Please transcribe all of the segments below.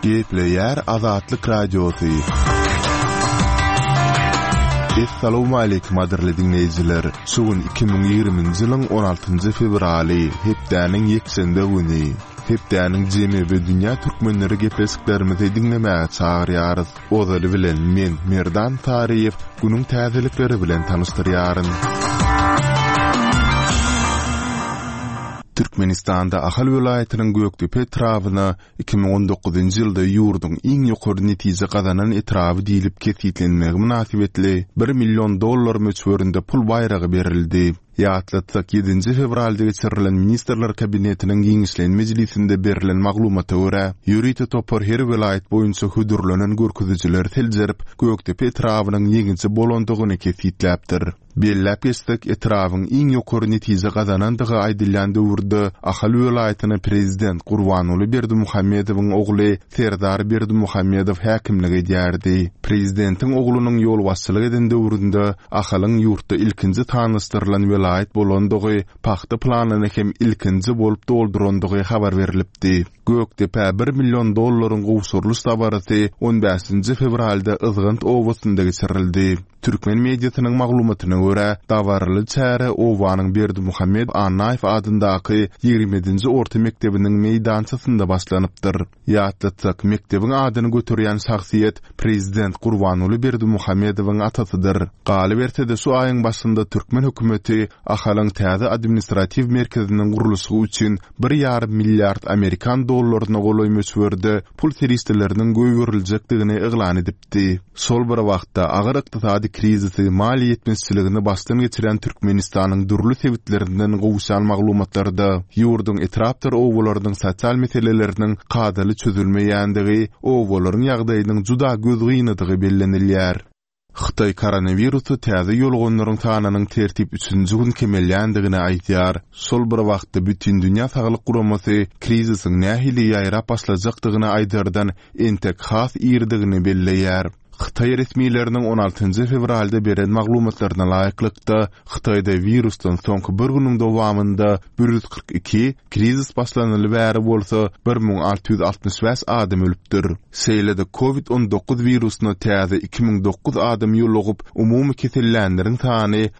Gepleyer Azatlyk Radiosu. Assalamu alaykum adirli dinleyijiler. Şugun 2020-nji ýylyň 16-njy fevraly, hepdäniň ýekşende güni. Hepdäniň jemi we dünýä türkmenleri gepleşiklerimizi dinlemäge çagyrýarys. Ozary bilen men Merdan Taryýew günüň täzelikleri bilen tanışdyrýaryn. Türkmenistanda Ahal vilayatynyň Göktepe etrawyna 2019-njy ýylda ýurdun iň ýokary netije gazanan etrawy diýilip kesitlenmegi münasibetli $1 million möçberinde pul bayragy berildi. Ýatlatsak 7-nji fevralda geçirilen Ministrler Kabinetiniň giňişlen mejlisinde berilen maglumata görä, ýürüýte topar her vilayet boýunça hudurlanan görkezjiler teljerip Göktepe etrawynyň ýeňinçi bolandygyny kesitläpdir. Bellap geçsek etrawyň iň ýokary netije gazanandygy aýdylýan döwürde Ahal vilayatyna prezident Gurbanuly Berdimuhammedowyň ogly Serdar Berdimuhammedow häkimligi edýärdi. Prezidentiň oglunyň ýol başçylyk eden döwründe Ahalyň ýurtda ilkinji tanışdyrylan vilayet bolandygy paxta planyny hem ilkinji bolup doldurandygy habar berilipdi. Göktepe $1 million gowşurly sabarasy 15-nji fevralda Izgynt owasynda geçirildi. Türkmen mediasynyň maglumatyna görä, dawarly çäre owanyň Berdimuhammed Anaýew adyndaky 20-nji orta mektebiniň meýdançasynda başlanypdyr. Ýatlatsak mektebiň adyny götürýän şahsiýet prezident Gurbanuly Berdimuhammedowyň atasydyr. Galy berse de şu aýyň başynda Türkmen hökümeti Ahalyň täze administrativ merkeziniň gurulşy üçin $1,5 milliard Amerikan dollaryna golaý möçberde pul serişleriniň göýgüriljekdigini eglan edipdi. Sol bir wagtda agyr ykdysady krizisi mali ýetmezçiligini başdan geçiren Türkmenistanyň durly sebitlerinden gowşan maglumatlarda ýurdun etrapdyr owlarynyň sosial meseleleriniň kadaly çözülmeýändigi, owlaryň ýagdaýynyň juda gözgyndygy bellenilýär. Xitay koronavirusu täze ýolgonlaryň sanynyň tertip 3-nji gün kemelýändigini aýtýar. Sol bir wagtda bütün dünýä saglyk guramasy krizisiň nähili ýaýrap başlajakdygyny aýdardan entek has ýerdigini belleýär. Xitay resmiýetleriniň 16-njy fevralda beren maglumatlaryna laýyklykda Xitayda virusdan soňky bir güniň dowamında 142 krizis başlanyly bäri bolsa 1665 adam ölüpdir. Seýlede COVID-19 virusyna täze 2009 adam ýolugyp umumy kesellenleriň sany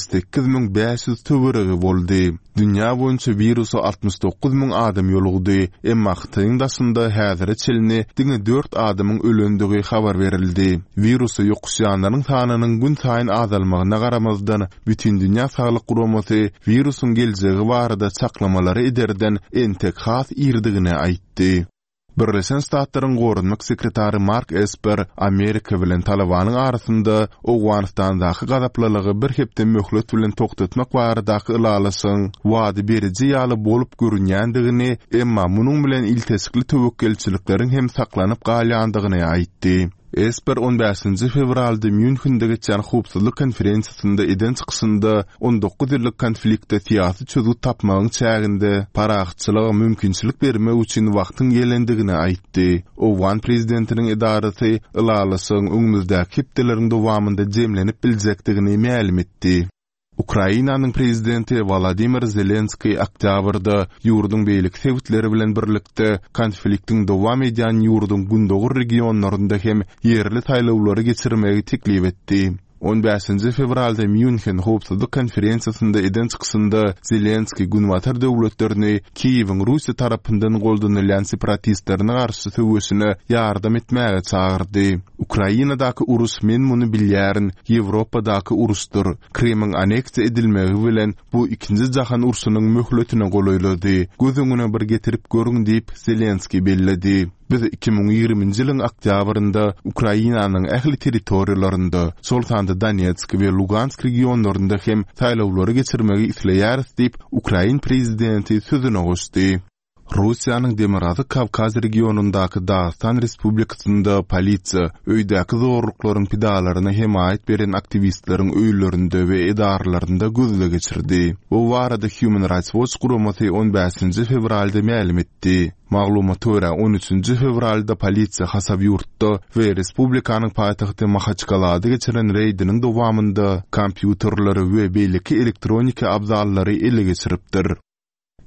68500 töweregi boldy. Dünýä boýunça virusu 69000 adam ýolugdy. Emma Xitaýyň daşynda häzir çelini 4 adamyň ölendigi habar berildi. Virusu ýokuşýanlaryň sanynyň gün saýyn azalmagyna garamazdan bütün dünýä saglyk guramasy virusyň geljegi barada çaklamalary ederden entek has ýerdigini aýtdy. Birleşen Ştatlaryň gorunmak sekretary Mark Esper Amerika bilen Talibanyň arasynda Owganistandaky gazaplylygy bir hepde möhlet bilen toktatmak baradaky ylalasyň wady beriji ýaly bolup görünýändigini, emma munyň bilen iltesikli töwekkilçilikleriň hem saklanyp galýandygyny aýtdy. Esper 15-nji fevralda Münchende geçen howpsuzlyk konferensiýasynda eden çykysynda 19 ýyllyk konfliktde syýasy çözüm tapmagyň çäginde paraxçylyga mümkinçilik berme üçin wagtyň gelendigini aýtdy. Owgan prezidentiniň edarasy ylalasyň öňümüzdäki hepdeleriň dowamında jemlenip biljekdigini ma'lum etdi. Ukrainanyň prezidenti Volodymyr Zelenskiy oktýabrda ýurdun beýlik sebitleri bilen birlikde konfliktiň dowam edýän ýurdun gündogur regionlarynda hem ýerli taýlawlary geçirmegi teklip etdi. 15-nji fevralda München howpsuzlyk konferensiýasynda eden çykysynda Zelenskiy günwatar döwletlerini Kiýewiň Russiýa tarapyndan goldanylýan separatistlerine garşy söwüşine ýardam etmäge çagyrdy. Ukrainadaky urus men muny bilýärin, Ýewropadaky urusdur. Kremliň aneksiýa edilmegi bilen bu ikinji jahan urusynyň möhletine golaýlady. Gözüňe bir getirip görüň diýip Zelenskiy belledi. Biz 2020-nji ýylyň oktýabrynda Ukrainanyň ähli territoriýalarynda, Soltanda Donetsk we Lugansk regionlarynda hem taýlawlary geçirmegi isleýäris diýip Ukrain prezidenti sözüne goşdy. Russiýanyň Demirazı Kavkaz regionundaky Dagestan Respublikasynda polisiýa öýdäki zorluklaryň pidalaryna hemaýet beren aktivistleriň öýlerinde we edarlarynda gözle geçirdi. Bu barada Human Rights Watch guramasy 15-nji fevralda ma'lum etdi. Maglumata görä 13-nji fevralda polisiýa Hasavyurtda we respublikanyň paýtagty Mahaçkalada geçiren reýdiniň dowamında kompýuterlary we beýleki elektronika abzallary ele geçiripdir.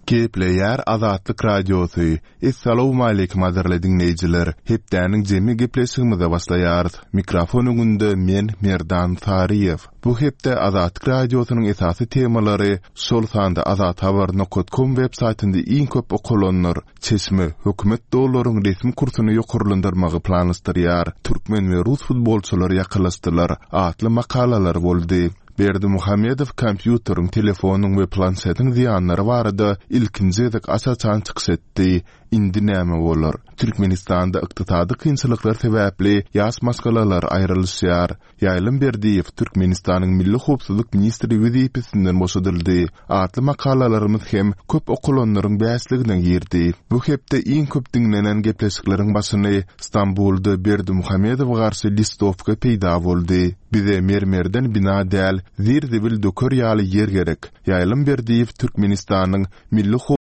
Gepleýär Azatlyk radiosu. Assalamu alaykum aderli dinleýijiler. Hepdäniň jemi gepleşigimize başlaýar. Mikrofon öňünde men Merdan Tariýew. Bu hepde Azatlyk radiosynyň esasy temalary şol sanda azathabar.com web saýtynda iň köp okulanlar, çeşme, hökümet dollaryň resmi kursuny ýokurlandyrmagy planlastyrýar. Türkmen we rus futbolçylary ýakynlaşdylar. Atly makalalar boldy. Berdimuhammedow kompýuteryň, telefonyň we planşetiň ziýanlary barada ilkinji edek asaçan çykyş etdi. Indi näme bolar? Türkmenistanda ykdysady kynçylyklar sebäpli ýaş maskalalar aýrylýar. Ýaýlym Berdiýew Türkmenistanyň Milli Howpsuzlyk ministri wezipesinden boşadyldy. Atly makalalarymyz hem köp okulanlaryň bäsliginden girdi. Bu hepde iň köp dinlenen gepleşikleriň başyny Stambulda Berdimuhammedow garşy listowka peýda boldy. Bize mermerden bina däl, zirzibil dökör ýaly yer gerek. Ýaýlym Berdiýew Türkmenistanyň Milli